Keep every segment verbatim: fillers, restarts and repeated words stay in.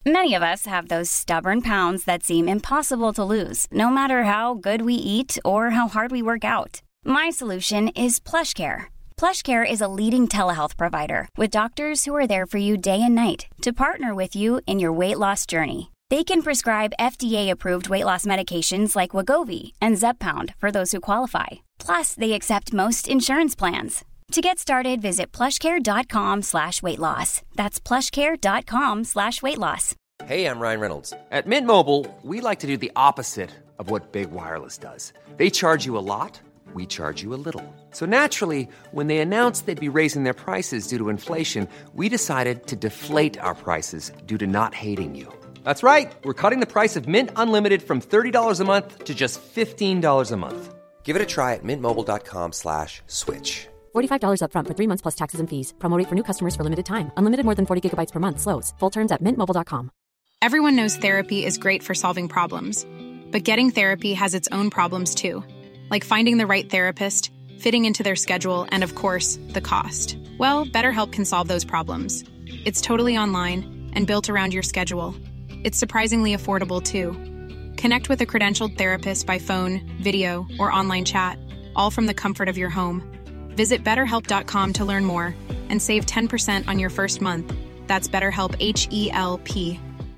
Many of us have those stubborn pounds that seem impossible to lose, no matter how good we eat or how hard we work out. My solution is PlushCare. PlushCare is a leading telehealth provider with doctors who are there for you day and night to partner with you in your weight loss journey. They can prescribe F D A-approved weight loss medications like Wegovy and Zepbound for those who qualify. Plus, they accept most insurance plans. To get started, visit plushcare.com slash weight loss. That's plushcare.com slash weight loss. Hey, I'm Ryan Reynolds. At Mint Mobile, we like to do the opposite of what Big Wireless does. They charge you a lot, we charge you a little. So naturally, when they announced they'd be raising their prices due to inflation, we decided to deflate our prices due to not hating you. That's right. We're cutting the price of Mint Unlimited from thirty dollars a month to just fifteen dollars a month. Give it a try at mintmobile.com slash switch. forty-five dollars up front for three months plus taxes and fees. Promo rate for new customers for limited time. Unlimited more than forty gigabytes per month. Slows full terms at mint mobile dot com. Everyone knows therapy is great for solving problems. But getting therapy has its own problems too. Like finding the right therapist, fitting into their schedule, and of course, the cost. Well, BetterHelp can solve those problems. It's totally online and built around your schedule. It's surprisingly affordable too. Connect with a credentialed therapist by phone, video, or online chat, all from the comfort of your home. Visit better help dot com to learn more and save ten percent on your first month. That's BetterHelp, H E L P.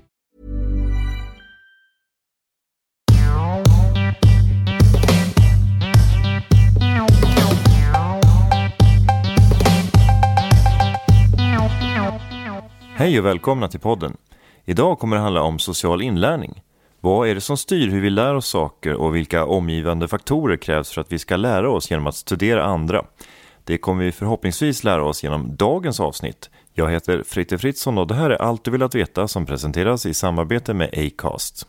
Hej och välkomna till podden. Idag kommer det handla om social inlärning. Vad är det som styr hur vi lär oss saker och vilka omgivande faktorer krävs för att vi ska lära oss genom att studera andra? Det kommer vi förhoppningsvis lära oss genom dagens avsnitt. Jag heter Fritte Fritzson och det här är Allt du vill att veta som presenteras i samarbete med Acast.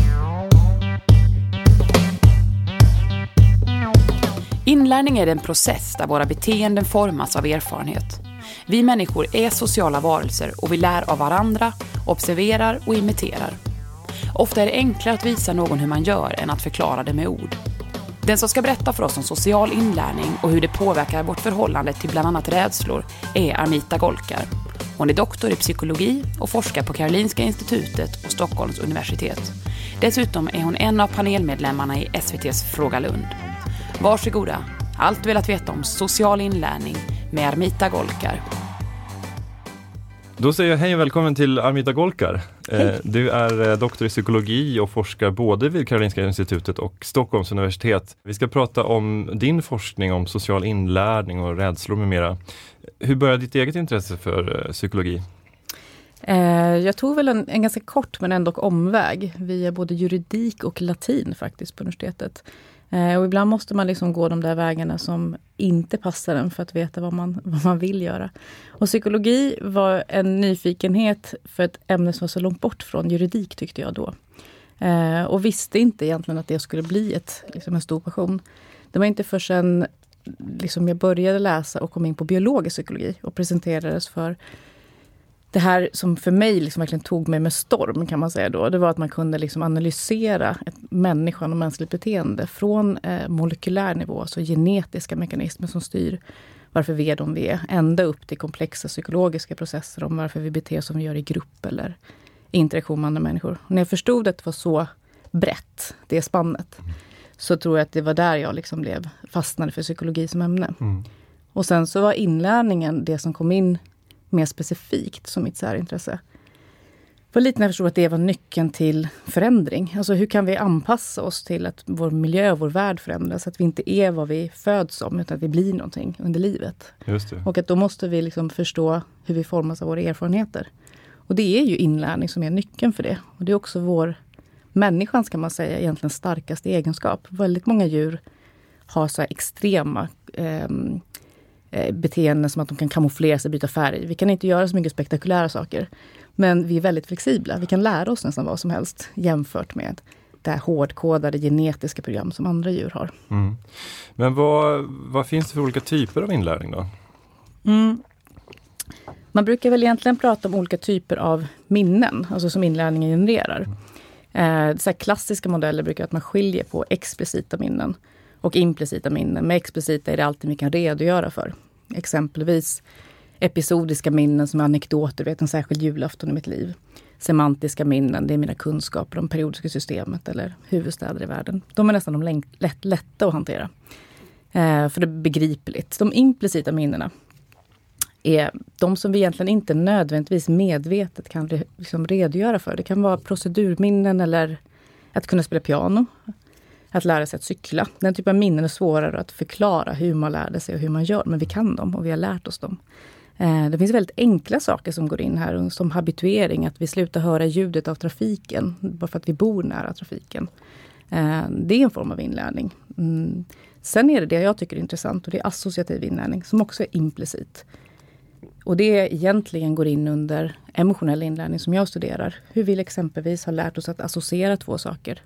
Inlärning är en process där våra beteenden formas av erfarenhet. Vi människor är sociala varelser och vi lär av varandra, observerar och imiterar. Ofta är det enklare att visa någon hur man gör än att förklara det med ord. Den som ska berätta för oss om social inlärning och hur det påverkar vårt förhållande till bland annat rädslor är Armita Golkar. Hon är doktor i psykologi och forskar på Karolinska institutet och Stockholms universitet. Dessutom är hon en av panelmedlemmarna i S V T:s Fråga Lund. Varsågoda, allt du velat veta om social inlärning med Armita Golkar. Då säger jag hej och välkommen till Armita Golkar. Hej. Du är doktor i psykologi och forskar både vid Karolinska institutet och Stockholms universitet. Vi ska prata om din forskning om social inlärning och rädslor med mera. Hur började ditt eget intresse för psykologi? Jag tog väl en, en ganska kort men ändå omväg via både juridik och latin faktiskt på universitetet. Och ibland måste man liksom gå de där vägarna som inte passar en för att veta vad man, vad man vill göra. Och psykologi var en nyfikenhet för ett ämne som var så långt bort från juridik tyckte jag då. Eh, och visste inte egentligen att det skulle bli ett, liksom en stor passion. Det var inte förrän liksom jag började läsa och kom in på biologisk psykologi och presenterades för det här som för mig liksom verkligen tog mig med storm kan man säga då. Det var att man kunde liksom analysera ett människan och mänskligt beteende från eh, molekylär nivå, alltså genetiska mekanismer som styr varför vi är de vi är. Ända upp till komplexa psykologiska processer om varför vi beter som vi gör i grupp eller interaktion med andra människor. Och när jag förstod att det var så brett, det spannet, mm. så tror jag att det var där jag liksom blev fastnade för psykologi som ämne. Mm. Och sen så var inlärningen det som kom in mer specifikt som mitt särintresse. För lite när jag förstod att det var nyckeln till förändring. Alltså hur kan vi anpassa oss till att vår miljö och vår värld förändras. Så att vi inte är vad vi föds som utan att vi blir någonting under livet. Just det. Och att då måste vi liksom förstå hur vi formas av våra erfarenheter. Och det är ju inlärning som är nyckeln för det. Och det är också vår människans kan man säga egentligen starkaste egenskap. Väldigt många djur har så här extrema eh, beteenden som att de kan kamouflera sig, byta färg. Vi kan inte göra så mycket spektakulära saker. Men vi är väldigt flexibla. Vi kan lära oss nästan vad som helst jämfört med det här hårdkodade genetiska program som andra djur har. Mm. Men vad, vad finns det för olika typer av inlärning då? Mm. Man brukar väl egentligen prata om olika typer av minnen, alltså som inlärningen genererar. Mm. Eh, så här klassiska modeller brukar att man skiljer på explicita minnen och implicita minnen. Med explicita är det alltid vi kan redogöra för. Exempelvis episodiska minnen som är anekdoter, vet en särskild julafton i mitt liv. semantiska minnen, det är mina kunskaper om periodiska systemet eller huvudstäder i världen. De är nästan de läng- lätt, lätta att hantera. Eh, för det är begripligt. De implicita minnena är de som vi egentligen inte nödvändigtvis medvetet kan re- liksom redogöra för. Det kan vara procedurminnen eller att kunna spela piano. Att lära sig att cykla. Den typen av minnen är svårare att förklara hur man lärde sig och hur man gör. Men vi kan dem och vi har lärt oss dem. Eh, det finns väldigt enkla saker som går in här. Som habituering, att vi slutar höra ljudet av trafiken. Bara för att vi bor nära trafiken. Eh, det är en form av inlärning. Mm. Sen är det det jag tycker är intressant. Och det är associativ inlärning som också är implicit. Och det egentligen går in under emotionell inlärning som jag studerar. Hur vi exempelvis har lärt oss att associera två saker.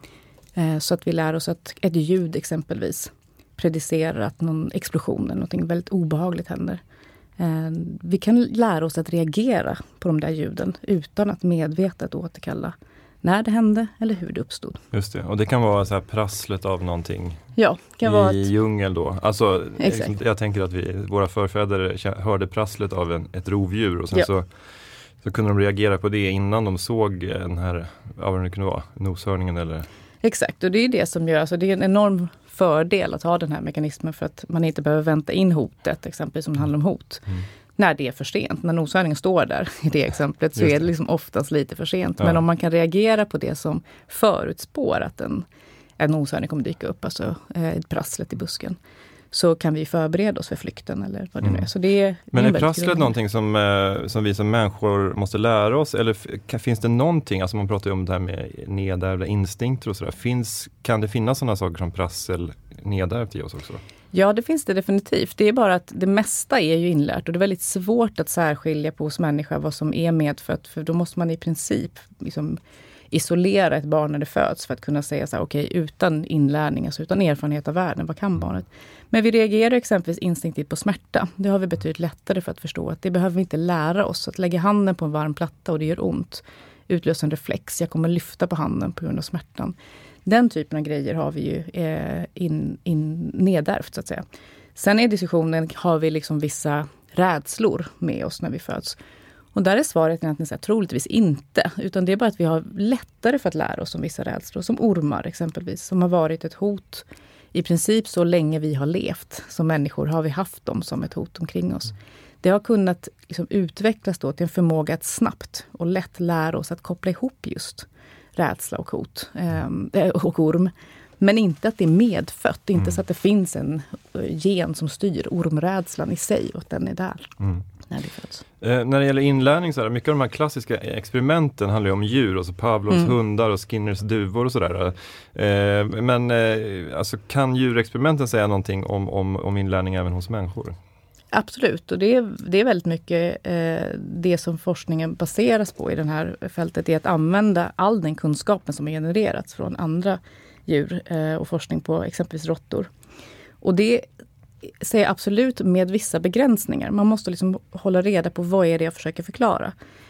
Eh, så att vi lär oss att ett ljud exempelvis predicerar att någon explosion eller något väldigt obehagligt händer. Eh, vi kan lära oss att reagera på de där ljuden utan att medvetet återkalla när det hände eller hur det uppstod. Just det, och det kan vara så här prasslet av någonting ja, kan i vara ett... djungel då. Alltså, Exakt. jag tänker att vi, våra förfäder hörde prasslet av en, ett rovdjur och sen ja. så, så kunde de reagera på det innan de såg den här, vad det kunde vara, noshörningen eller... Exakt, och det är det som gör, alltså det är en enorm fördel att ha den här mekanismen för att man inte behöver vänta in hotet, exempelvis som det handlar om hot. Mm. När det är för sent, när noshörningen står där i det exemplet så det. är det liksom oftast lite för sent. Ja. Men om man kan reagera på det som förutspår att en, en noshörning kommer dyka upp, alltså ett prasslet i busken, så kan vi förbereda oss för flykten eller vad det nu är. Så det är Men är prasslet grund. någonting som, eh, som vi som människor måste lära oss? Eller f- finns det någonting, alltså man pratar ju om det här med nedärvda instinkter och sådär. Finns, kan det finnas sådana saker som prassel nedärvt i oss också? Ja, det finns det definitivt. Det är bara att det mesta är ju inlärt och det är väldigt svårt att särskilja på hos människa vad som är medfött. För då måste man i princip liksom isolera ett barn när det föds för att kunna säga så här, okej, okay, utan inlärning, alltså utan erfarenhet av världen, vad kan barnet? Men vi reagerar exempelvis instinktivt på smärta. Det har vi betydligt lättare för att förstå att det behöver vi inte lära oss. Att lägga handen på en varm platta och det gör ont, utlöser en reflex. Jag kommer lyfta på handen på grund av smärtan. Den typen av grejer har vi ju eh, in, in nedärvt så att säga. Sen är diskussionen, har vi liksom vissa rädslor med oss när vi föds? Och där är svaret egentligen så här, troligtvis inte. Utan det är bara att vi har lättare för att lära oss om vissa rädslor. Som ormar exempelvis, som har varit ett hot. I princip så länge vi har levt som människor har vi haft dem som ett hot omkring oss. Det har kunnat liksom utvecklas då till en förmåga att snabbt och lätt lära oss att koppla ihop just rädsla och hot eh, och orm. Men inte att det är medfött. Inte mm. så att det finns en gen som styr ormrädslan i sig och att den är där mm. när det föds. Eh, när det gäller inlärning så är mycket av de här klassiska experimenten handlar ju om djur. Alltså Pavlovs mm. hundar och Skinners duvor och sådär. Eh, men eh, alltså, kan djurexperimenten säga någonting om, om, om inlärning även hos människor? Absolut, och det är, det är väldigt mycket eh, det som forskningen baseras på i det här fältet, är att använda all den kunskapen som har genererats från andra djur eh, och forskning på exempelvis råttor. Och det säger absolut med vissa begränsningar. Man måste liksom hålla reda på vad är det jag försöker förklara.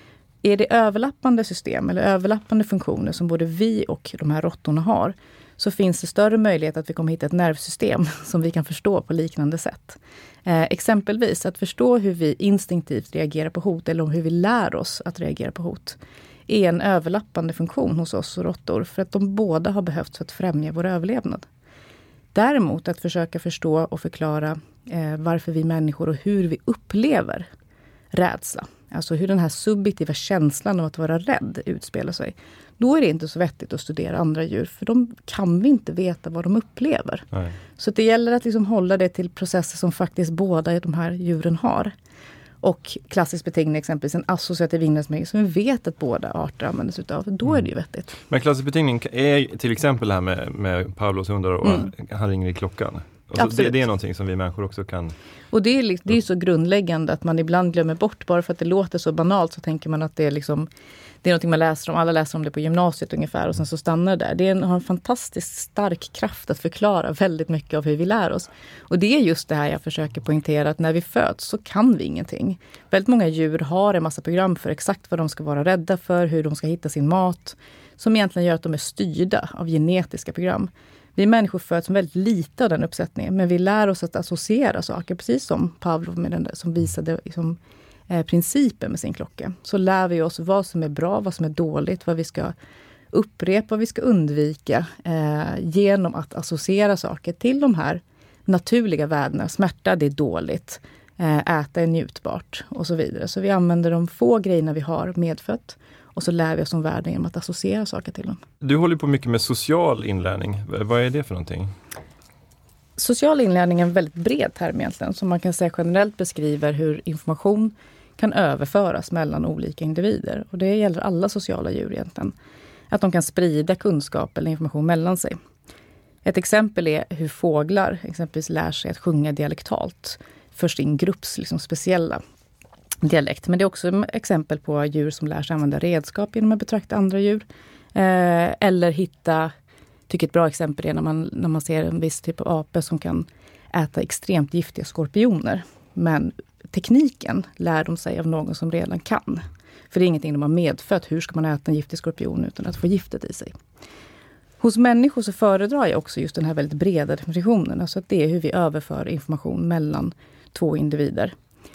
Är det överlappande system eller överlappande funktioner som både vi och de här råttorna har, så finns det större möjlighet att vi kommer hitta ett nervsystem som vi kan förstå på liknande sätt. Eh, exempelvis att förstå hur vi instinktivt reagerar på hot eller hur vi lär oss att reagera på hot är en överlappande funktion hos oss och råttor, för att de båda har behövts för att främja vår överlevnad. Däremot att försöka förstå och förklara eh, varför vi människor och hur vi upplever rädsla. Alltså hur den här subjektiva känslan av att vara rädd utspelar sig. Då är det inte så vettigt att studera andra djur, för de kan vi inte veta vad de upplever. Nej. Så det gäller att liksom hålla det till processer som faktiskt båda de här djuren har. Och klassiskt beteckning exempelvis en associativ inlärningsmekanism som vi vet att båda arter använder sig av. Då är det ju vettigt. Men klassisk beteckning är till exempel här med, med Pavlovs hundar och mm. han ringer i klockan. Alltså det, det är någonting som vi människor också kan... Och det är, det är så grundläggande att man ibland glömmer bort, bara för att det låter så banalt så tänker man att det är liksom, det är någonting man läser om, alla läser om det på gymnasiet ungefär och sen så stannar det där. Det är en, har en fantastiskt stark kraft att förklara väldigt mycket av hur vi lär oss. Och det är just det här jag försöker poängtera, att när vi föds så kan vi ingenting. Väldigt många djur har en massa program för exakt vad de ska vara rädda för, hur de ska hitta sin mat, som egentligen gör att de är styrda av genetiska program. Vi människor föds med väldigt lite av den uppsättningen, men vi lär oss att associera saker, precis som Pavlov med den där, som visade liksom eh, principer med sin klocka. Så lär vi oss vad som är bra, vad som är dåligt, vad vi ska upprepa, vad vi ska undvika eh, genom att associera saker till de här naturliga värdena. Smärta, det är dåligt. Eh, äta är njutbart och så vidare. Så vi använder de få grejerna vi har medfött och så lär vi oss om världen genom att associera saker till dem. Du håller på mycket med social inlärning. Vad är det för någonting? Social inlärning är en väldigt bred term egentligen, som man kan säga generellt beskriver hur information kan överföras mellan olika individer. Och det gäller alla sociala djur egentligen. Att de kan sprida kunskap eller information mellan sig. Ett exempel är hur fåglar exempelvis lär sig att sjunga dialektalt för sin grupps liksom speciella dialekt. Men det är också exempel på djur som lär sig använda redskap genom att betrakta andra djur. Eh, eller hitta, tycker ett bra exempel är när man, när man ser en viss typ av apor som kan äta extremt giftiga skorpioner. Men tekniken lär de sig av någon som redan kan. För det är ingenting de har medfött. Hur ska man äta en giftig skorpion utan att få giftet i sig? Hos människor så föredrar jag också just den här väldigt breda definitionen. Alltså att det är hur vi överför information mellan två individer.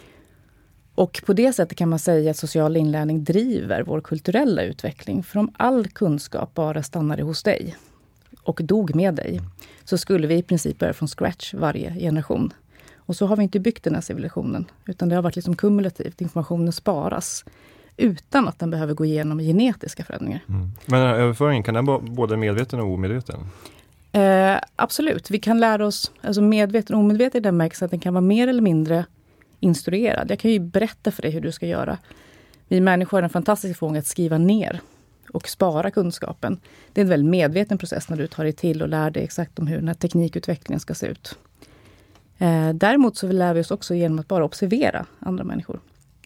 Och på det sättet kan man säga att social inlärning driver vår kulturella utveckling. För om all kunskap bara stannade hos dig och dog med dig, så skulle vi i princip börja från scratch varje generation. Och så har vi inte byggt den här civilisationen, utan det har varit liksom kumulativt. Informationen sparas utan att den behöver gå igenom genetiska förändringar. Mm. Men överföringen, kan den vara både medveten och omedveten? Eh, absolut. Vi kan lära oss, alltså medveten och omedveten i den märks att den kan vara mer eller mindre instruerad. Jag kan ju berätta för dig hur du ska göra. Vi människor har en fantastisk förmåga att skriva ner och spara kunskapen. Det är en väldigt medveten process när du tar dig till och lär dig exakt om hur den här teknikutvecklingen ska se ut. Eh, däremot så lär vi oss också genom att bara observera andra människor.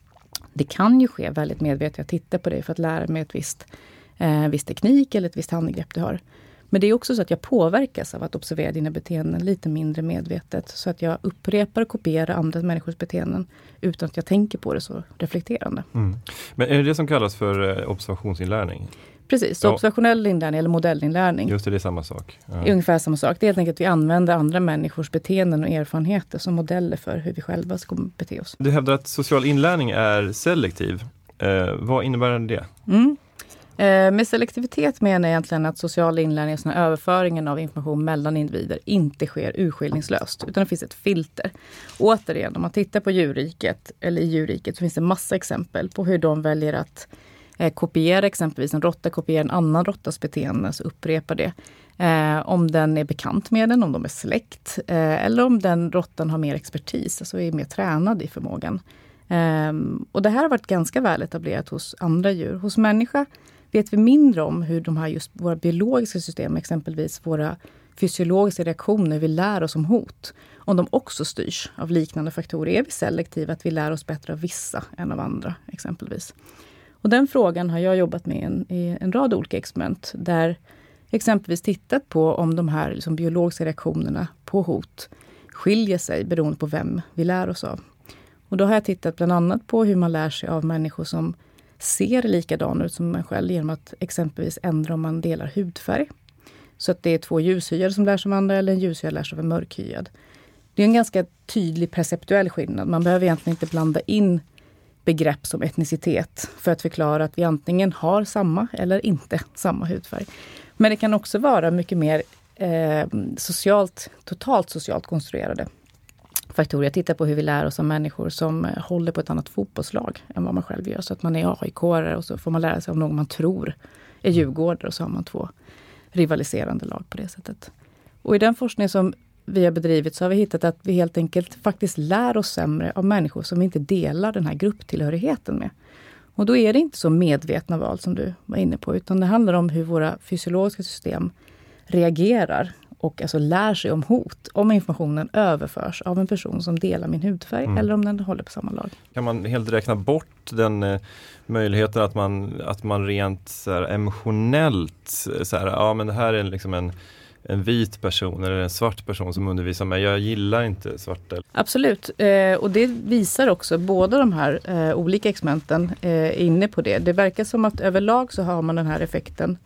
Det kan ju ske väldigt medvetet. Jag tittar på dig för att lära mig ett visst, eh, viss teknik eller ett visst handgrepp du har. Men det är också så att jag påverkas av att observera dina beteenden lite mindre medvetet. Så att jag upprepar och kopierar andra människors beteenden utan att jag tänker på det så reflekterande. Mm. Men är det det som kallas för eh, observationsinlärning? Precis, så ja. Observationell inlärning eller modellinlärning. Just det, det är samma sak. Ja. Är ungefär samma sak. Det är helt enkelt att vi använder andra människors beteenden och erfarenheter som modeller för hur vi själva ska bete oss. Du hävdar att social inlärning är selektiv. Eh, vad innebär det? Mm. Eh, med selektivitet menar jag egentligen att social inlärning, alltså överföringen av information mellan individer, inte sker urskillningslöst, utan det finns ett filter. Återigen, om man tittar på djurriket, eller i djurriket, så finns det massa exempel på hur de väljer att eh, kopiera exempelvis en råtta, kopiera en annan råttas beteende, så upprepar det. Eh, om den är bekant med den, om de är släkt, eh, eller om den råttan har mer expertis, alltså är mer tränad i förmågan. Eh, och det här har varit ganska väl etablerat hos andra djur. Hos människa vet vi mindre om hur de här just våra biologiska system, exempelvis våra fysiologiska reaktioner, vi lär oss om hot. Om de också styrs av liknande faktorer, är vi selektiva att vi lär oss bättre av vissa än av andra exempelvis. Och den frågan har jag jobbat med en, i en rad olika experiment där exempelvis tittat på om de här liksom, biologiska reaktionerna på hot skiljer sig beroende på vem vi lär oss av. Och då har jag tittat bland annat på hur man lär sig av människor som ser likadana ut som man själv genom att exempelvis ändra om man delar hudfärg. Så att det är två ljushyade som lär sig av andra eller en ljushyad lär sig av en mörkhyad. Det är en ganska tydlig perceptuell skillnad. Man behöver egentligen inte blanda in begrepp som etnicitet för att förklara att vi antingen har samma eller inte samma hudfärg. Men det kan också vara mycket mer eh, socialt, totalt socialt konstruerade faktorer. Jag tittar på hur vi lär oss av människor som håller på ett annat fotbollslag än vad man själv gör. Så att man är A I K-are och så får man lära sig om någon man tror är djurgårdare och så har man två rivaliserande lag på det sättet. Och i den forskning som vi har bedrivit så har vi hittat att vi helt enkelt faktiskt lär oss sämre av människor som vi inte delar den här grupptillhörigheten med. Och då är det inte så medvetna val som du var inne på, utan det handlar om hur våra fysiologiska system reagerar och alltså lär sig om hot, om informationen överförs av en person som delar min hudfärg mm. eller om den håller på samma lag. Kan man helt räkna bort den eh, möjligheten att man, att man rent så här, emotionellt så här, ja men det här är liksom en, en vit person eller en svart person som undervisar mig, jag gillar inte svarta. Absolut, eh, och det visar också båda de här eh, olika experimenten eh, inne på det. Det verkar som att överlag så har man den här effekten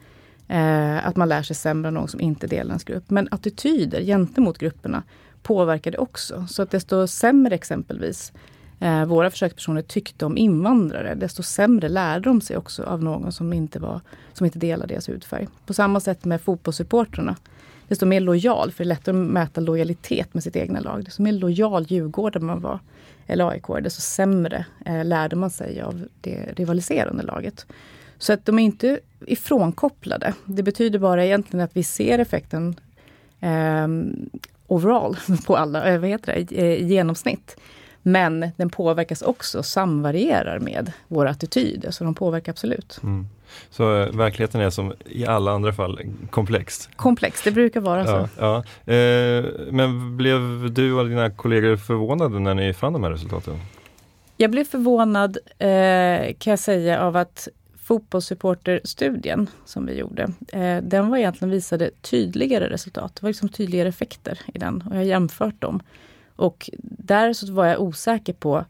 Eh, att man lär sig sämre än någon som inte delar ens grupp. Men attityder gentemot grupperna påverkar det också. Så att desto sämre exempelvis eh, våra försökspersoner tyckte om invandrare, desto sämre lärde de sig också av någon som inte, var, som inte delade deras hudfärg. På samma sätt med fotbollssupporterna. Desto mer lojal, för det är lättare att mäta lojalitet med sitt egna lag. Desto mer lojal djurgårdare man var, eller A I K, desto sämre eh, lärde man sig av det rivaliserande laget. Så att de är inte ifrånkopplade. Det betyder bara egentligen att vi ser effekten eh, overall på alla, vad heter det, i, i genomsnitt. Men den påverkas också, samvarierar med våra attityder. Så de påverkar absolut. Mm. Så äh, verkligheten är som i alla andra fall komplex. Komplex, det brukar vara så. Ja, ja. Eh, men blev du och dina kollegor förvånade när ni fann de här resultaten? Jag blev förvånad eh, kan jag säga av att fotbollssupporterstudien som vi gjorde, eh, den var egentligen visade tydligare resultat. Det var liksom tydligare effekter i den och jag har jämfört dem. Och där så var jag osäker på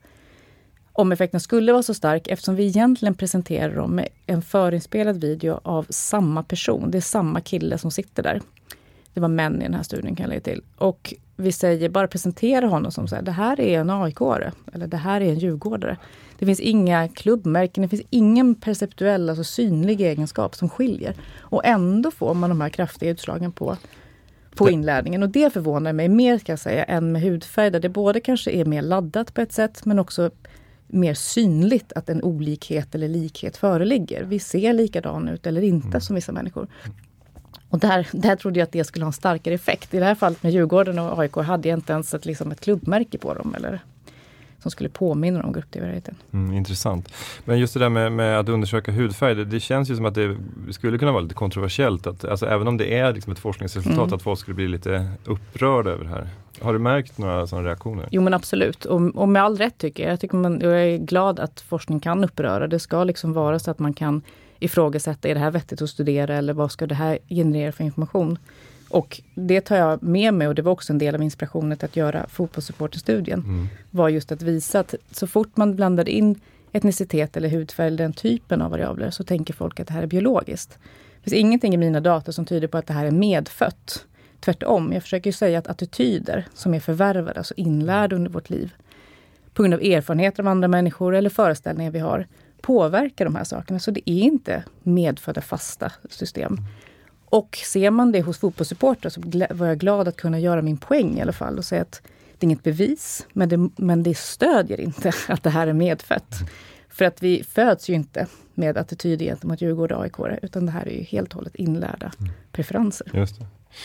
om effekten skulle vara så stark eftersom vi egentligen presenterar dem med en förinspelad video av samma person. Det är samma kille som sitter där. Det var män i den här studien kan jag lägga till. Och vi säger bara presentera honom som så här, det här är en A I K-are eller det här är en djurgårdare. Det finns inga klubbmärken, det finns ingen perceptuell, alltså synlig egenskap som skiljer. Och ändå får man de här kraftiga utslagen på på inlärningen. Och det förvånar mig mer kan jag säga än med hudfärg där det både kanske är mer laddat på ett sätt men också mer synligt att en olikhet eller likhet föreligger. Vi ser likadan ut eller inte mm. som vissa människor. Och där, där trodde jag att det skulle ha en starkare effekt. I det här fallet med Djurgården och A I K hade jag inte ens ett, liksom ett klubbmärke på dem eller som skulle påminna om grupptillhörigheten. Mm, intressant. Men just det där med, med att undersöka hudfärg, det, det känns ju som att det skulle kunna vara lite kontroversiellt. Att, alltså, även om det är liksom ett forskningsresultat mm. att folk skulle bli lite upprörda över det här. Har du märkt några sådana reaktioner? Jo men absolut. Och, och med all rätt tycker jag. Jag, tycker man, jag är glad att forskning kan uppröra. Det ska liksom vara så att man kan ifrågasätta, är det här vettigt att studera eller vad ska det här generera för information? Och det tar jag med mig och det var också en del av inspirationen att göra fotbollssupporterstudien. Mm. Var just att visa att så fort man blandar in etnicitet eller hudfärg eller den typen av variabler så tänker folk att det här är biologiskt. Det finns ingenting i mina data som tyder på att det här är medfött. Tvärtom, jag försöker ju säga att attityder som är förvärvade, alltså inlärda under vårt liv på grund av erfarenheter av andra människor eller föreställningar vi har påverkar de här sakerna. Så det är inte medfödda fasta system. Och ser man det hos fotbollssupportrar så var jag glad att kunna göra min poäng i alla fall och säga att det är inget bevis, men det, men det stödjer inte att det här är medfött. För att vi föds ju inte med attityder gentemot Djurgården och A I K, utan det här är ju helt och hållet inlärda mm. preferenser. Just det.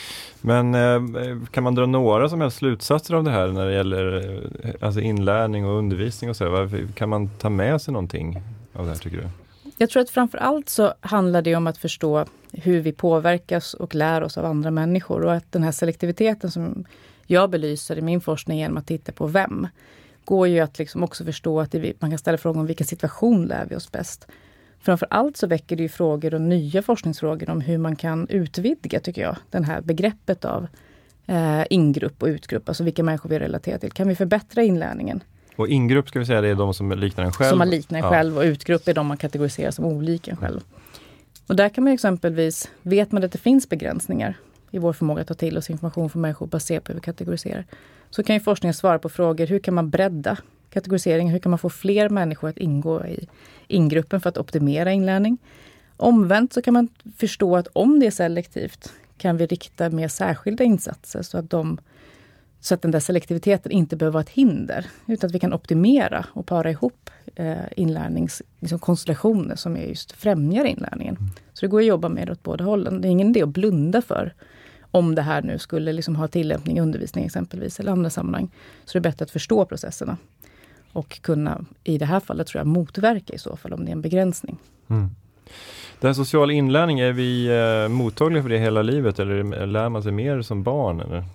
Men eh, kan man dra några som helst slutsatser av det här när det gäller eh, alltså inlärning och undervisning och så? Varför, kan man ta med sig någonting av det här tycker du? Jag tror att framförallt så handlar det om att förstå hur vi påverkas och lär oss av andra människor. Och att den här selektiviteten som jag belyser i min forskning genom att titta på vem, går ju att liksom också förstå att det, man kan ställa frågan om vilken situation lär vi oss bäst. Framförallt så väcker det ju frågor och nya forskningsfrågor om hur man kan utvidga, tycker jag, den här begreppet av eh, ingrupp och utgrupp. Alltså vilka människor vi relaterar till. Kan vi förbättra inlärningen? Och ingrupp ska vi säga, det är de som liknar en själv. Som man liknar en ja. själv och utgrupp är de man kategoriserar som olika en själv. Och där kan man exempelvis, vet man att det finns begränsningar i vår förmåga att ta till oss information från människor baserat på hur vi kategoriserar. Så kan ju forskningen svara på frågor, hur kan man bredda kategoriseringen? Hur kan man få fler människor att ingå i ingruppen för att optimera inlärning? Omvänt så kan man förstå att om det är selektivt kan vi rikta mer särskilda insatser så att de Så att den där selektiviteten inte behöver vara ett hinder. Utan att vi kan optimera och para ihop eh, inlärningskonstellationer liksom, som är just främjar inlärningen. Mm. Så det går att jobba med det åt båda hållen. Det är ingen idé att blunda för om det här nu skulle liksom ha tillämpning i undervisning exempelvis eller andra sammanhang. Så det är bättre att förstå processerna. Och kunna, i det här fallet tror jag, motverka i så fall om det är en begränsning. Mm. Det här social inlärning, är vi eh, mottagliga för det hela livet eller lär man sig mer som barn eller?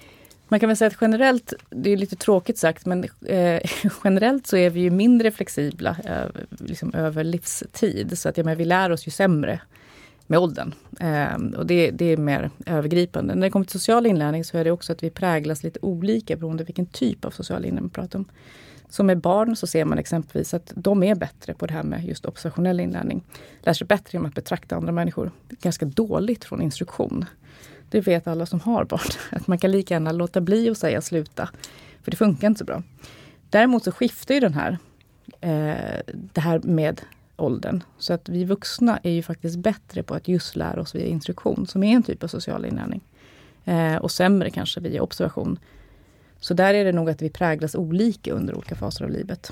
Man kan väl säga att generellt, det är lite tråkigt sagt, men eh, generellt så är vi ju mindre flexibla eh, liksom över livstid. Så att ja, men vi lär oss ju sämre med åldern. Eh, och det, det är mer övergripande. När det kommer till social inlärning så är det också att vi präglas lite olika beroende på vilken typ av social inlärning man pratar om. Så med barn så ser man exempelvis att de är bättre på det här med just observationell inlärning. Lär sig bättre genom att betrakta andra människor. Ganska dåligt från instruktion. Det vet alla som har barn. Att man kan lika gärna låta bli att säga sluta. För det funkar inte så bra. Däremot så skiftar ju den här, eh, det här med åldern. Så att vi vuxna är ju faktiskt bättre på att just lära oss via instruktion, som är en typ av social inlärning. Eh, och sämre kanske via observation. Så där är det nog att vi präglas olika under olika faser av livet.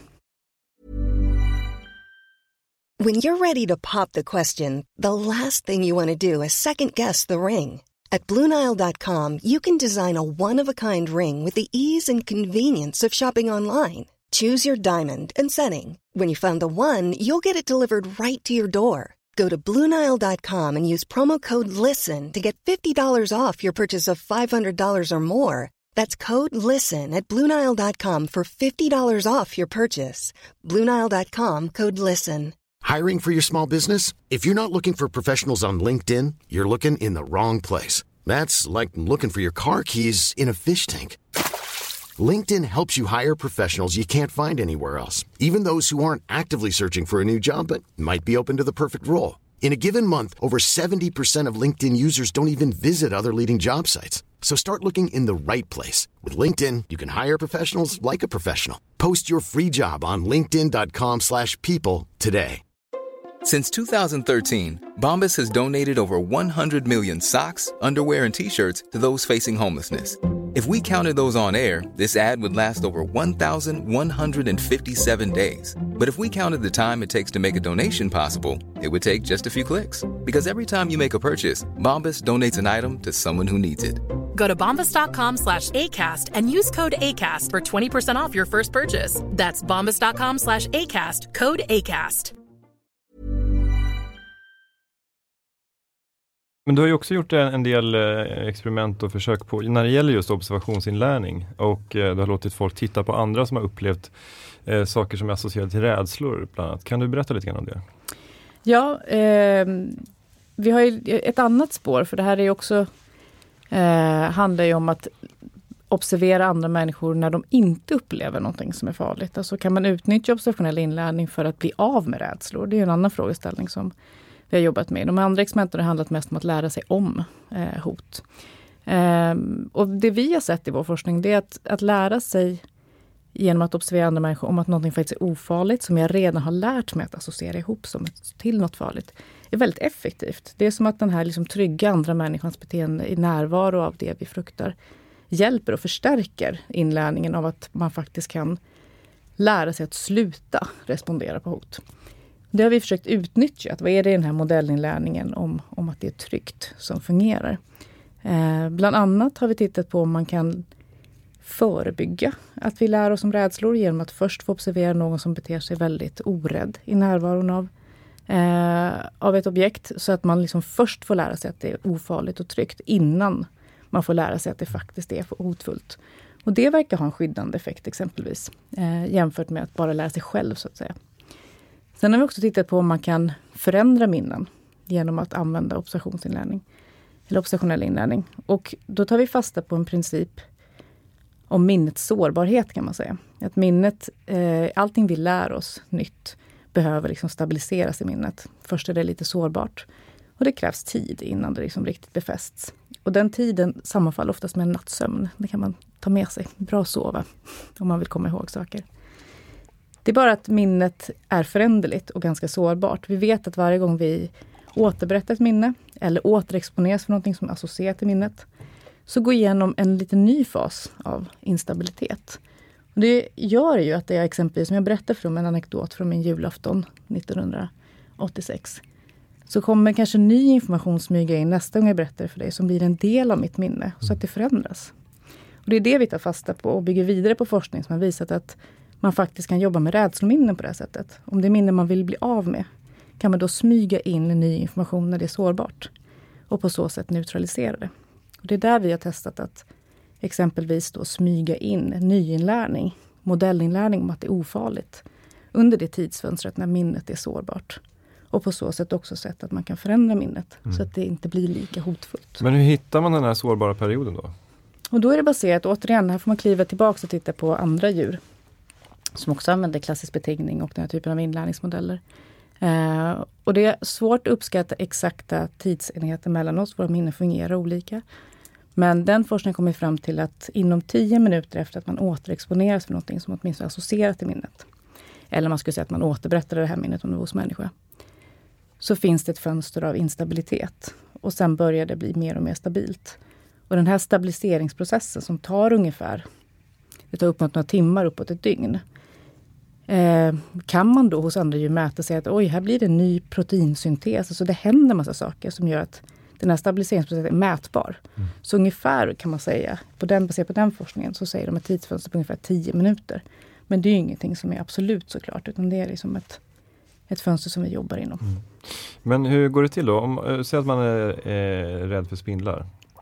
When you're ready to pop the question, the last thing you want to do is second guess the ring. At Blue Nile dot com, you can design a one-of-a-kind ring with the ease and convenience of shopping online. Choose your diamond and setting. When you find the one, you'll get it delivered right to your door. Go to Blue Nile dot com and use promo code LISTEN to get fifty dollars off your purchase of five hundred dollars or more. That's code LISTEN at Blue Nile dot com for fifty dollars off your purchase. Blue Nile dot com, code LISTEN. Hiring for your small business? If you're not looking for professionals on LinkedIn, you're looking in the wrong place. That's like looking for your car keys in a fish tank. LinkedIn helps you hire professionals you can't find anywhere else, even those who aren't actively searching for a new job but might be open to the perfect role. In a given month, over seventy percent of LinkedIn users don't even visit other leading job sites. So start looking in the right place. With LinkedIn, you can hire professionals like a professional. Post your free job on linkedin dot com slash people today. Since two thousand thirteen, Bombas has donated over one hundred million socks, underwear, and T-shirts to those facing homelessness. If we counted those on air, this ad would last over one thousand one hundred fifty-seven days. But if we counted the time it takes to make a donation possible, it would take just a few clicks. Because every time you make a purchase, Bombas donates an item to someone who needs it. Go to bombas dot com slash ACAST and use code ACAST for twenty percent off your first purchase. That's bombas dot com slash ACAST, code ACAST. Men du har ju också gjort en, en del experiment och försök på när det gäller just observationsinlärning. Och eh, du har låtit folk titta på andra som har upplevt eh, saker som är associerade till rädslor bland annat. Kan du berätta lite grann om det? Ja, eh, vi har ju ett annat spår. För det här är ju också, eh, handlar ju om att observera andra människor när de inte upplever någonting som är farligt. Alltså kan man utnyttja observationell inlärning för att bli av med rädslor? Det är en annan frågeställning som vi har jobbat med. De andra experimenten har handlat mest om att lära sig om eh, hot. Eh, och det vi har sett i vår forskning, det är att, att lära sig genom att observera andra människor om att någonting faktiskt är ofarligt, som jag redan har lärt mig att associera ihop som ett, till något farligt, är väldigt effektivt. Det är som att den här liksom trygga andra människans beteende i närvaro av det vi fruktar hjälper och förstärker inlärningen av att man faktiskt kan lära sig att sluta respondera på hot. Det har vi försökt utnyttja. Vad är det i den här modellinlärningen om, om att det är tryggt som fungerar? Eh, bland annat har vi tittat på om man kan förebygga att vi lär oss om rädslor genom att först få observera någon som beter sig väldigt orädd i närvaron av, eh, av ett objekt. Så att man liksom först får lära sig att det är ofarligt och tryggt innan man får lära sig att det faktiskt är för hotfullt. Och det verkar ha en skyddande effekt exempelvis eh, jämfört med att bara lära sig själv så att säga. Sen har vi också tittat på om man kan förändra minnen genom att använda observationsinlärning eller observationell inlärning. Och då tar vi fasta på en princip om minnets sårbarhet kan man säga. Att minnet, eh, allting vi lär oss nytt behöver liksom stabiliseras i minnet. Först är det lite sårbart och det krävs tid innan det liksom riktigt befästs. Och den tiden sammanfaller oftast med en nattsömn. Det kan man ta med sig. Bra att sova om man vill komma ihåg saker. Det är bara att minnet är föränderligt och ganska sårbart. Vi vet att varje gång vi återberättar ett minne eller återexponeras för någonting som är associerat till minnet så går igenom en lite ny fas av instabilitet. Och det gör ju att det är exempelvis, som jag berättar från en anekdot från min julafton nittonhundraåttiosex, så kommer kanske ny information smyga in nästa gång jag berättar för dig som blir en del av mitt minne så att det förändras. Och det är det vi tar fasta på och bygger vidare på forskning som har visat att man faktiskt kan jobba med rädslominnen på det här sättet. Om det är minnen man vill bli av med kan man då smyga in ny information när det är sårbart och på så sätt neutralisera det. Och det är där vi har testat att exempelvis då smyga in nyinlärning, modellinlärning om att det är ofarligt under det tidsfönstret när minnet är sårbart. Och på så sätt också sett att man kan förändra minnet mm. så att det inte blir lika hotfullt. Men hur hittar man den här sårbara perioden då? Och då är det baserat, återigen, här får man kliva tillbaka och titta på andra djur som också använder klassisk betingning och den här typen av inlärningsmodeller. Eh, och det är svårt att uppskatta exakta tidsenheter mellan oss. Våra minnen fungerar olika. Men den forskningen kommer fram till att inom tio minuter efter att man återexponeras för någonting som åtminstone är associerat till minnet, eller man skulle säga att man återberättar det här minnet om det var hos människa, så finns det ett fönster av instabilitet. Och sen börjar det bli mer och mer stabilt. Och den här stabiliseringsprocessen som tar ungefär, det tar uppåt några timmar, uppåt ett dygn. Eh, kan man då hos andra djur mäta sig att oj, här blir det en ny proteinsyntes. Så det händer en massa saker som gör att den här stabiliseringsprocessen är mätbar. Mm. Så ungefär kan man säga, på den, baserat på den forskningen, så säger de ett tidsfönster på ungefär tio minuter. Men det är ju ingenting som är absolut såklart, utan det är liksom ett, ett fönster som vi jobbar inom. Mm. Men hur går det till då? Om, säg att man är, är rädd för spindlar.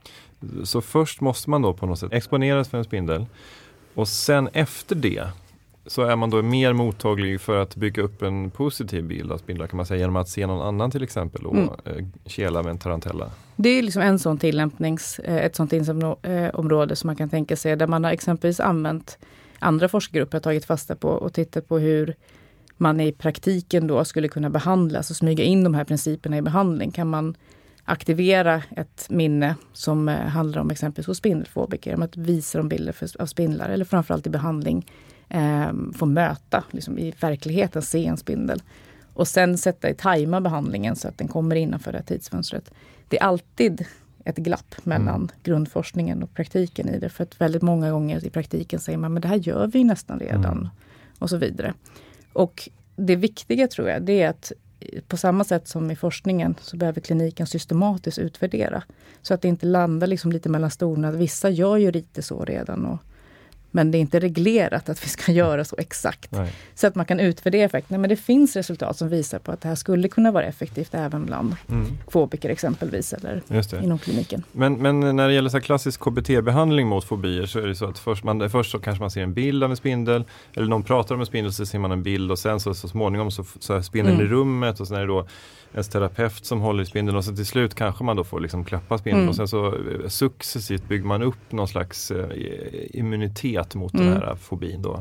Så först måste man då på något sätt exponeras för en spindel. Och sen efter det så är man då mer mottaglig för att bygga upp en positiv bild av spindlar, kan man säga, genom att se någon annan till exempel och mm. kela med en tarantella. Det är liksom en sån tillämpnings, ett sånt område som man kan tänka sig, där man har exempelvis använt andra forskargrupper, har tagit fasta på och tittat på hur man i praktiken då skulle kunna behandlas och smyga in de här principerna i behandling. Kan man aktivera ett minne som handlar om exempelvis hos spindelfobiker, om att visa dem bilder för, av spindlar, eller framförallt i behandling eh, få möta liksom, i verkligheten, se en spindel. Och sen sätta i tajma behandlingen så att den kommer innanför det här tidsfönstret. Det är alltid ett glapp mellan mm. grundforskningen och praktiken i det. För att väldigt många gånger i praktiken säger man, men det här gör vi nästan redan. Mm. Och så vidare. Och det viktiga tror jag, det är att på samma sätt som i forskningen så behöver kliniken systematiskt utvärdera. Så att det inte landar liksom lite mellan stolarna. Vissa gör ju lite så redan. Och, men det är inte reglerat att vi ska göra så exakt. Nej. Så att man kan utvärdera effekterna. Men det finns resultat som visar på att det här skulle kunna vara effektivt även bland mm. fobiker exempelvis. Eller inom kliniken. Men, men när det gäller så här klassisk K B T-behandling mot fobier så är det så att först, man, först så kanske man ser en bild av en spindel. Eller någon pratar om en spindel så ser man en bild. Och sen så, så småningom så, så är spindeln mm. i rummet. Och sen är det då en terapeut som håller i spindeln. Och så till slut kanske man då får liksom klappa spindeln. Mm. Och sen så successivt bygger man upp någon slags eh, immunitet mot mm. den här fobin då.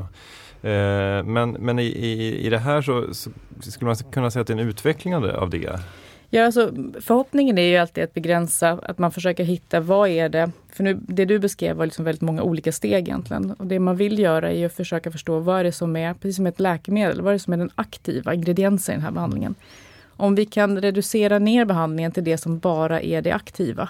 Eh, men men i, i, i det här så, så skulle man kunna säga att det är en utveckling av det. Ja, alltså förhoppningen är ju alltid att begränsa, att man försöker hitta vad är det, för nu, det du beskrev var liksom väldigt många olika steg egentligen. Och det man vill göra är att försöka förstå vad är det som är, precis som ett läkemedel, vad är det som är den aktiva ingrediensen i den här behandlingen. Om vi kan reducera ner behandlingen till det som bara är det aktiva,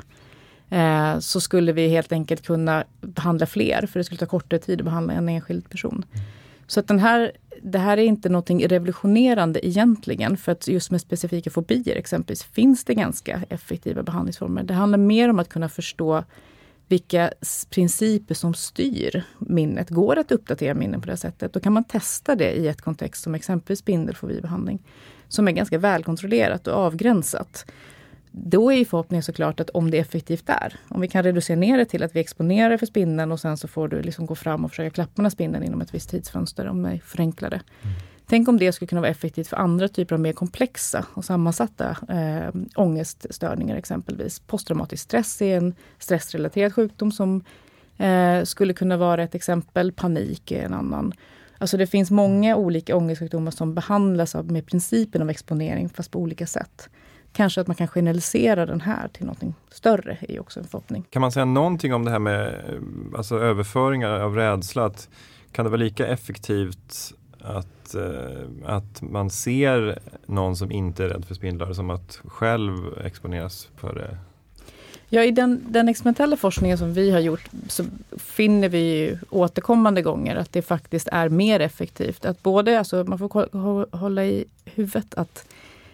eh, så skulle vi helt enkelt kunna behandla fler, för det skulle ta kortare tid att behandla en enskild person. Mm. Så att den här, det här är inte någonting revolutionerande egentligen, för att just med specifika fobier exempelvis finns det ganska effektiva behandlingsformer. Det handlar mer om att kunna förstå vilka principer som styr minnet. Går att uppdatera minnen på det sättet? Då kan man testa det i ett kontext som exempelvis spindelfobibehandling, som är ganska välkontrollerat och avgränsat. Då är ju förhoppningen såklart att om det är effektivt där, om vi kan reducera ner det till att vi exponerar för spindeln och sen så får du liksom gå fram och försöka klappa den här spindeln inom ett visst tidsfönster, om det förenklar det. Mm. Tänk om det skulle kunna vara effektivt för andra typer av mer komplexa och sammansatta äh, ångeststörningar exempelvis. Posttraumatisk stress är en stressrelaterad sjukdom som äh, skulle kunna vara ett exempel. Panik är en annan. Alltså det finns många olika ångestsjukdomar som behandlas av, med principen av exponering, fast på olika sätt. Kanske att man kan generalisera den här till något större är ju också en förhoppning. Kan man säga någonting om det här med alltså överföringar av rädsla? Att, kan det vara lika effektivt att, eh, att man ser någon som inte är rädd för spindlar som att själv exponeras för det? Ja, i den, den experimentella forskningen som vi har gjort så finner vi ju återkommande gånger att det faktiskt är mer effektivt. Att både, alltså man får hålla i huvudet att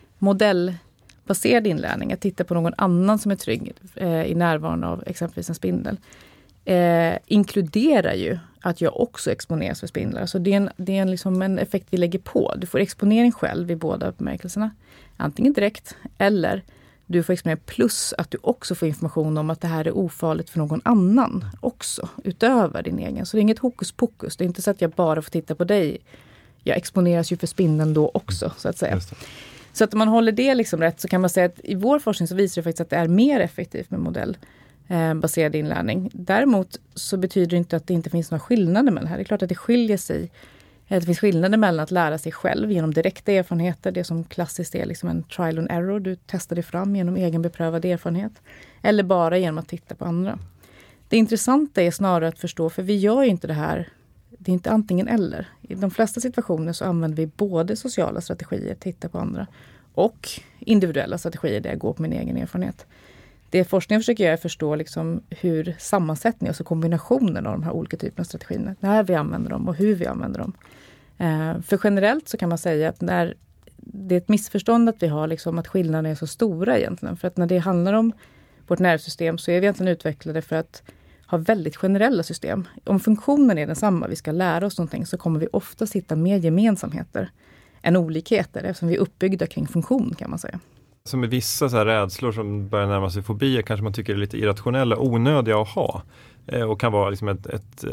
modellbaserad inlärning, att titta på någon annan som är trygg eh, i närvaron av exempelvis en spindel, eh, inkluderar ju att jag också exponeras för spindlar. Så det är, en, det är en, liksom en effekt vi lägger på. Du får exponering själv i båda bemärkelserna. Antingen direkt eller du får exponering plus att du också får information om att det här är ofarligt för någon annan också, utöver din egen. Så det är inget hokus pokus. Det är inte så att jag bara får titta på dig. Jag exponeras ju för spindeln då också, så att säga. Så att om man håller det liksom rätt så kan man säga att i vår forskning så visar det faktiskt att det är mer effektivt med modellbaserad inlärning. Däremot så betyder det inte att det inte finns några skillnader mellan det här. Det är klart att det skiljer sig. Det finns skillnader mellan att lära sig själv genom direkta erfarenheter. Det som klassiskt är liksom en trial and error. Du testar dig fram genom egen beprövad erfarenhet. Eller bara genom att titta på andra. Det intressanta är snarare att förstå, för vi gör ju inte det här, det är inte antingen eller. I de flesta situationer så använder vi både sociala strategier, titta på andra, och individuella strategier där jag går på min egen erfarenhet. Det forskningen försöker göra är att förstå liksom hur sammansättning, alltså kombinationen av de här olika typerna av strategier, när vi använder dem och hur vi använder dem. Eh, för generellt så kan man säga att när det är ett missförstånd att vi har liksom att skillnaderna är så stora egentligen. För att när det handlar om vårt nervsystem så är vi egentligen utvecklade för att ha väldigt generella system. Om funktionen är densamma, vi ska lära oss någonting, så kommer vi ofta hitta mer gemensamheter än olikheter, eftersom vi är uppbyggda kring funktion, kan man säga. Som med vissa så här rädslor som börjar närma sig fobier kanske man tycker är lite irrationella, onödiga att ha. Eh, och kan vara, liksom ett, ett,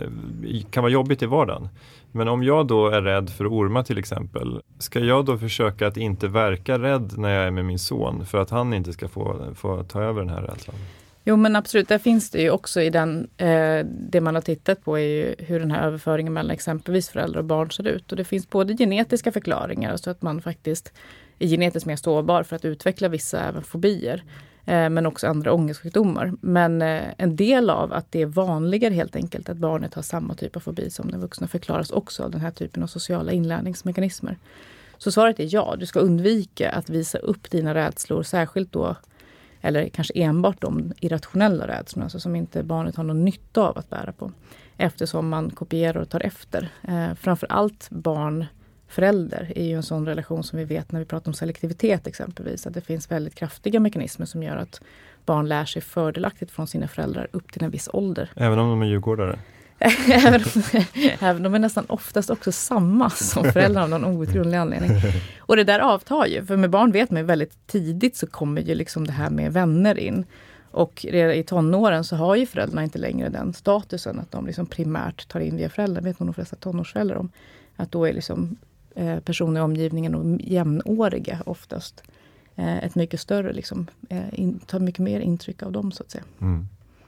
eh, kan vara jobbigt i vardagen. Men om jag då är rädd för ormar till exempel, ska jag då försöka att inte verka rädd när jag är med min son för att han inte ska få, få ta över den här rädslan? Jo, men absolut, där finns det ju också i den, eh, det man har tittat på är ju hur den här överföringen mellan exempelvis föräldrar och barn ser ut. Och det finns både genetiska förklaringar, så att man faktiskt är genetiskt mer sårbar för att utveckla vissa även fobier, eh, men också andra ångestsjukdomar. Men eh, en del av att det är vanligare helt enkelt att barnet har samma typ av fobi som den vuxna förklaras också av den här typen av sociala inlärningsmekanismer. Så svaret är ja, du ska undvika att visa upp dina rädslor, särskilt då, eller kanske enbart de irrationella rädslorna, alltså som inte barnet har någon nytta av att bära på. Eftersom man kopierar och tar efter. Eh, framförallt barn-förälder är ju en sån relation som vi vet när vi pratar om selektivitet exempelvis. Att det finns väldigt kraftiga mekanismer som gör att barn lär sig fördelaktigt från sina föräldrar upp till en viss ålder. Även om de är djurgårdare? även, även de är nästan oftast också samma som föräldrar av någon outgrundlig anledning. Och det där avtar ju, för med barn vet man väldigt tidigt så kommer ju liksom det här med vänner in. Och redan i tonåren så har ju föräldrarna inte längre den statusen att de liksom primärt tar in via föräldrar. Vet man de flesta tonårsföräldrar om. Att då är liksom eh, personer i omgivningen och jämnåriga oftast eh, ett mycket större, liksom, eh, in, tar mycket mer intryck av dem så att säga. Mm.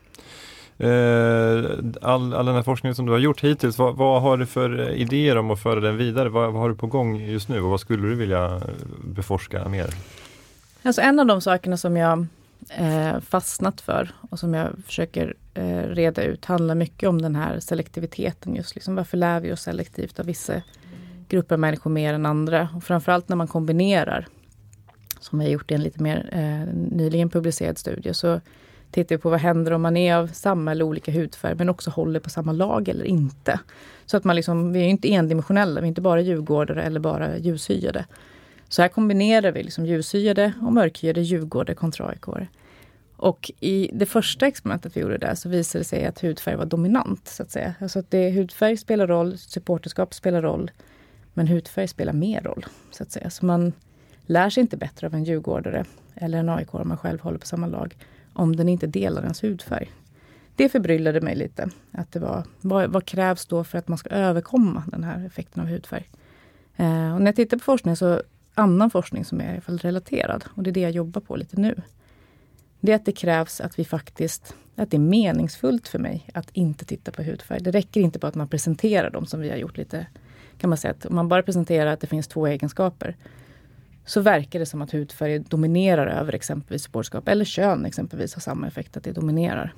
All, all den här forskningen som du har gjort hittills, vad, vad har du för idéer om att föra den vidare? Vad, vad har du på gång just nu och vad skulle du vilja beforska mer? Alltså en av de sakerna som jag eh, fastnat för och som jag försöker eh, reda ut handlar mycket om den här selektiviteten. Just liksom, varför lär vi oss selektivt av vissa grupper människor mer än andra? Och framförallt när man kombinerar, som vi har gjort i en lite mer eh, nyligen publicerad studie, så tittar vi på vad händer om man är av samma eller olika hudfärg men också håller på samma lag eller inte. Så att man liksom, vi är ju inte endimensionella, vi är inte bara djurgårdare eller bara ljushyade. Så här kombinerar vi liksom ljushyade och mörkhyade djurgårdare kontra A I K-are. Och i det första experimentet vi gjorde där så visade det sig att hudfärg var dominant så att säga. Alltså att det, hudfärg spelar roll, supporterskap spelar roll, men hudfärg spelar mer roll så att säga. Så man lär sig inte bättre av en djurgårdare eller en A I K om man själv håller på samma lag, om den inte delar ens hudfärg. Det förbryllade mig lite. Att det var, vad, vad krävs då för att man ska överkomma den här effekten av hudfärg? Eh, och när jag tittar på forskning så annan forskning som är i alla fall relaterad, och det är det jag jobbar på lite nu. Det är att det krävs att vi faktiskt, att det är meningsfullt för mig att inte titta på hudfärg. Det räcker inte på att man presenterar dem som vi har gjort lite, kan man säga att om man bara presenterar att det finns två egenskaper, så verkar det som att hudfärg dominerar över exempelvis supporterskap eller kön exempelvis har samma effekt, att det dominerar.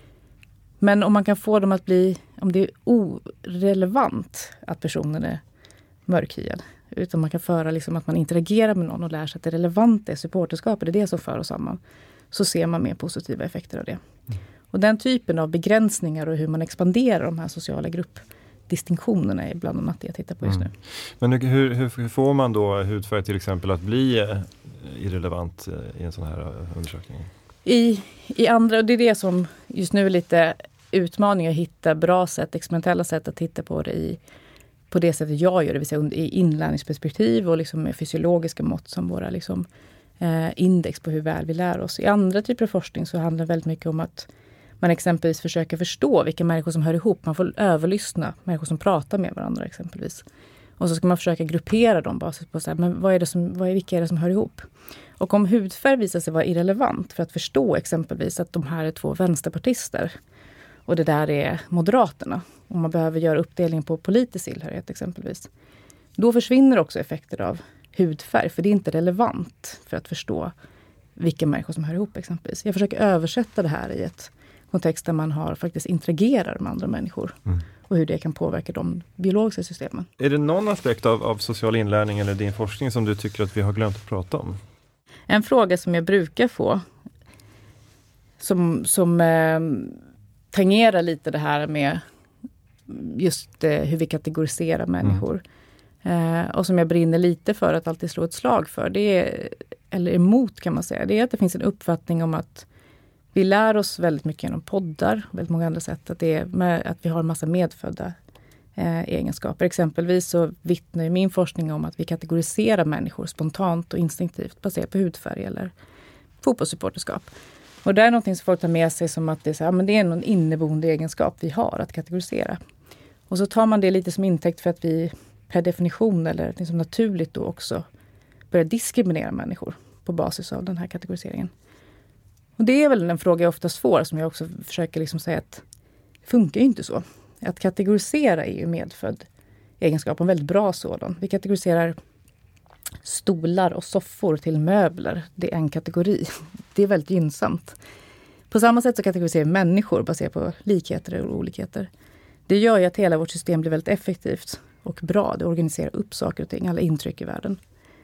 Men om man kan få dem att bli, om det är orelevant att personen är mörkhyad, utan man kan föra liksom att man interagerar med någon och lär sig att det relevanta är supporterskap, det är det som för oss samman, så ser man mer positiva effekter av det. Mm. Och den typen av begränsningar och hur man expanderar de här sociala gruppdistinktionerna är bland annat det jag tittar på just nu. Mm. Men hur, hur får man då hudfärg till exempel att bli irrelevant i en sån här undersökning? I, i andra, och det är det som just nu är lite utmaning att hitta bra sätt, experimentella sätt att titta på det i, på det sättet jag gör det, vill säga i inlärningsperspektiv och liksom med fysiologiska mått som våra liksom, eh, index på hur väl vi lär oss. I andra typer av forskning så handlar det väldigt mycket om att man exempelvis försöker förstå vilka människor som hör ihop. Man får överlyssna människor som pratar med varandra exempelvis. Och så ska man försöka gruppera dem basis på så här, men vad är det som, vad är, vilka är det som hör ihop? Och om hudfärg visar sig vara irrelevant för att förstå exempelvis att de här är två vänsterpartister och det där är Moderaterna, och man behöver göra uppdelning på politisk tillhörighet exempelvis, då försvinner också effekter av hudfärg, för det är inte relevant för att förstå vilka människor som hör ihop exempelvis. Jag försöker översätta det här i ett kontext där man har faktiskt interagerar med andra människor. Mm. Och hur det kan påverka de biologiska systemen. Är det någon aspekt av, av social inlärning eller din forskning som du tycker att vi har glömt att prata om? En fråga som jag brukar få som, som eh, tangerar lite det här med just eh, hur vi kategoriserar människor. Mm. Eh, och som jag brinner lite för att alltid slå ett slag för. Det är, eller emot kan man säga. Det är att det finns en uppfattning om att vi lär oss väldigt mycket genom poddar. Väldigt många andra sätt. Att, det är med, att vi har en massa medfödda eh, egenskaper. Exempelvis så vittnar ju min forskning om att vi kategoriserar människor spontant och instinktivt baserat på hudfärg eller fotbollssupporterskap. Och det är någonting som folk tar med sig som att det är, så här, men det är någon inneboende egenskap vi har att kategorisera. Och så tar man det lite som intäkt för att vi per definition eller liksom naturligt då också börjar diskriminera människor på basis av den här kategoriseringen. Och det är väl en fråga jag oftast får som jag också försöker liksom säga att det funkar ju inte så. Att kategorisera är ju medfödd egenskap, en väldigt bra sådan. Vi kategoriserar stolar och soffor till möbler. Det är en kategori. Det är väldigt gynnsamt. På samma sätt så kategoriserar vi människor baserat på likheter och olikheter. Det gör ju att hela vårt system blir väldigt effektivt och bra. Det organiserar upp saker och ting, alla intryck i världen.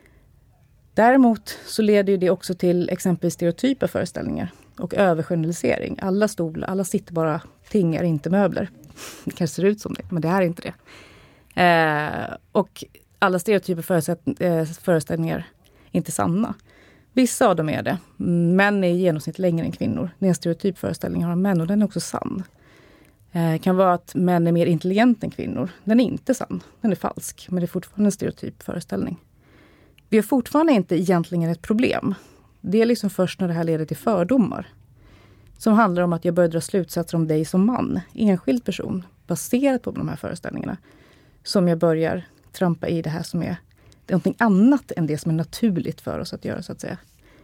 Däremot så leder ju det också till exempelvis stereotypa föreställningar och övergeneralisering. Alla stolar, alla sittbara ting är inte möbler. Det kanske ser ut som det, men det är inte det. Eh, och alla stereotypa föreställningar är inte sanna. Vissa av dem är det. Män är i genomsnitt längre än kvinnor. Det är en stereotyp föreställning av män och den är också sann. Det kan vara att män är mer intelligenta än kvinnor. Den är inte sann. Den är falsk. Men det är fortfarande en stereotyp föreställning. Vi har fortfarande inte egentligen ett problem. Det är liksom först när det här leder till fördomar. Som handlar om att jag börjar dra slutsatser om dig som man. Enskild person. Baserat på de här föreställningarna. Som jag börjar trampa i det här som är, det är någonting annat än det som är naturligt för oss att göra så att säga.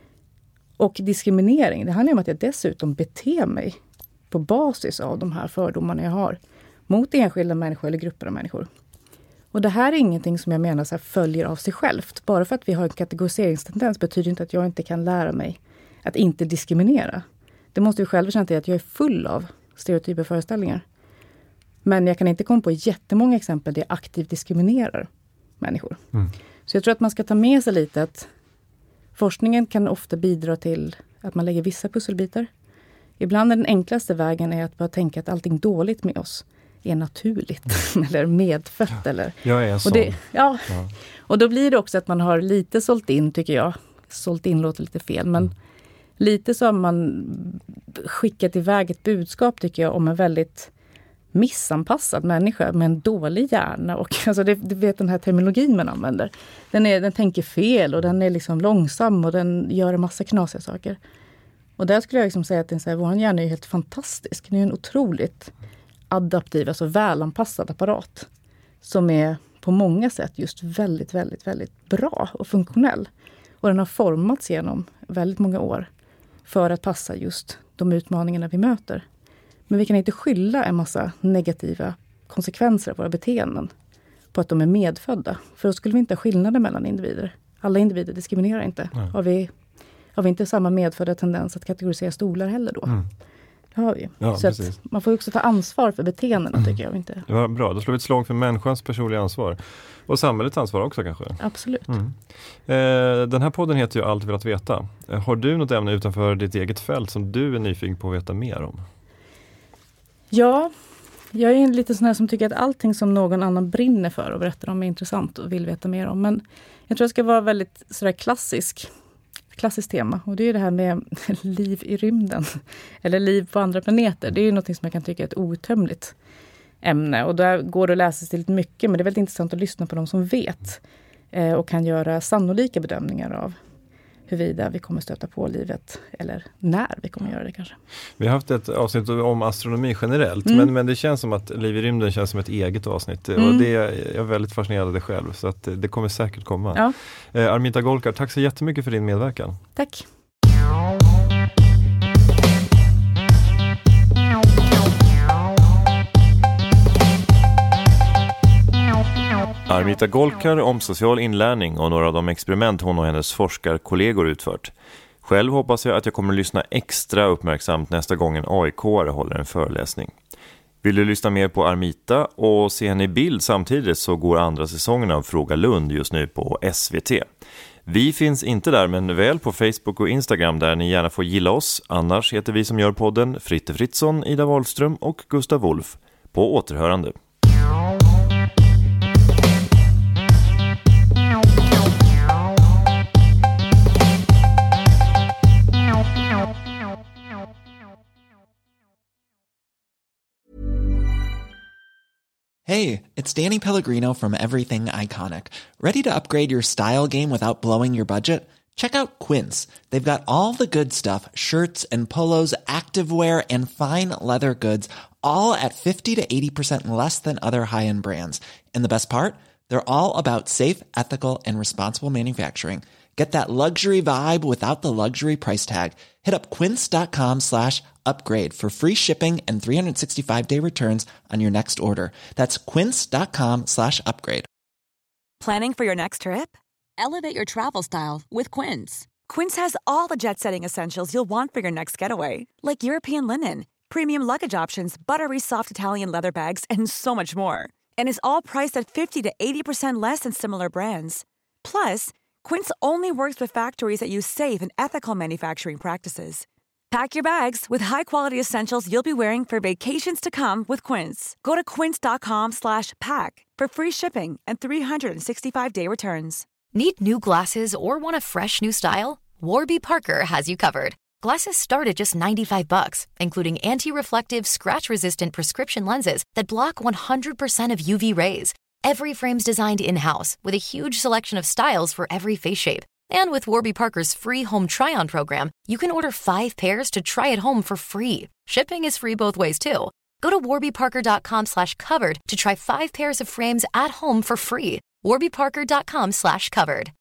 Och diskriminering, det handlar om att jag dessutom beter mig på basis av de här fördomarna jag har mot enskilda människor eller grupper av människor. Och det här är ingenting som jag menar så här följer av sig självt. Bara för att vi har en kategoriseringstendens betyder inte att jag inte kan lära mig att inte diskriminera. Det måste ju själv känna till att jag är full av stereotyper föreställningar. Men jag kan inte komma på jättemånga exempel där jag aktivt diskriminerar människor. Mm. Så jag tror att man ska ta med sig lite att forskningen kan ofta bidra till att man lägger vissa pusselbitar. Ibland är den enklaste vägen är att bara tänka att allting dåligt med oss är naturligt. Mm. eller medfött. Ja. Eller, jag är en sån. Och det, ja. ja. Och då blir det också att man har lite sålt in, tycker jag. Sålt in låter lite fel, men mm. lite så har man skickat iväg ett budskap, tycker jag, om en väldigt missanpassad människa med en dålig hjärna. Och alltså det, du vet den här terminologin man använder. Den, är, den tänker fel och den är liksom långsam och den gör en massa knasiga saker. Och där skulle jag liksom säga att den, så här, vår hjärna är helt fantastisk. Det är en otroligt adaptiv, alltså välanpassad apparat. Som är på många sätt just väldigt, väldigt, väldigt bra och funktionell. Och den har formats genom väldigt många år för att passa just de utmaningarna vi möter. Men vi kan inte skylla en massa negativa konsekvenser av våra beteenden på att de är medfödda. För då skulle vi inte ha skillnader mellan individer. Alla individer diskriminerar inte. Har vi, har vi inte samma medfödda tendens att kategorisera stolar heller då? Mm. Det har vi. Ja, så att man får också ta ansvar för beteendena, mm. tycker jag. Inte. Det var bra. Då slår vi ett slag för människans personliga ansvar. Och samhällets ansvar också kanske. Absolut. Mm. Eh, den här podden heter ju Allt vill att veta. Eh, har du något ämne utanför ditt eget fält som du är nyfiken på att veta mer om? Ja, jag är en lite sån här som tycker att allting som någon annan brinner för och berättar om är intressant och vill veta mer om. Men jag tror det ska vara väldigt sådär klassisk, klassiskt tema. Och det är det här med liv i rymden. Eller liv på andra planeter. Det är ju något som jag kan tycka är ett outtömligt ämne. Och där går det att läsa sig lite mycket. Men det är väldigt intressant att lyssna på de som vet. Eh, och kan göra sannolika bedömningar av huruvida vi kommer stöta på livet eller när vi kommer göra det kanske. Vi har haft ett avsnitt om astronomi generellt, mm. men, men det känns som att liv i rymden känns som ett eget avsnitt. Mm. Och det är jag väldigt fascinerad av det själv, så att det kommer säkert komma. Ja. Eh, Armita Golkar, tack så jättemycket för din medverkan. Tack. Armita Golkar om social inlärning och några av de experiment hon och hennes forskarkollegor utfört. Själv hoppas jag att jag kommer att lyssna extra uppmärksamt nästa gång en A I K-are håller en föreläsning. Vill du lyssna mer på Armita och se henne i bild samtidigt, så går andra säsongen av Fråga Lund just nu på S V T. Vi finns inte där, men väl på Facebook och Instagram där ni gärna får gilla oss. Annars heter vi som gör podden Fritte Fritzson, Ida Wahlström och Gustav Wolf. På återhörande. Hey, it's Danny Pellegrino from Everything Iconic. Ready to upgrade your style game without blowing your budget? Check out Quince. They've got all the good stuff, shirts and polos, activewear, and fine leather goods, all at fifty to eighty percent less than other high-end brands. And the best part? They're all about safe, ethical, and responsible manufacturing. Get that luxury vibe without the luxury price tag. Hit up quince.com slash upgrade for free shipping and three sixty-five day returns on your next order. That's quince.com slash upgrade. Planning for your next trip? Elevate your travel style with Quince. Quince has all the jet-setting essentials you'll want for your next getaway, like European linen, premium luggage options, buttery soft Italian leather bags, and so much more. And is all priced at fifty to eighty percent less than similar brands. Plus, Quince only works with factories that use safe and ethical manufacturing practices. Pack your bags with high-quality essentials you'll be wearing for vacations to come with Quince. Go to quince.com slash pack for free shipping and three sixty-five day returns. Need new glasses or want a fresh new style? Warby Parker has you covered. Glasses start at just ninety-five bucks, including anti-reflective, scratch-resistant prescription lenses that block one hundred percent of U V rays. Every frame's designed in-house with a huge selection of styles for every face shape. And with Warby Parker's free home try-on program, you can order five pairs to try at home for free. Shipping is free both ways, too. Go to warbyparker.com slash covered to try five pairs of frames at home for free. warbyparker.com slash covered.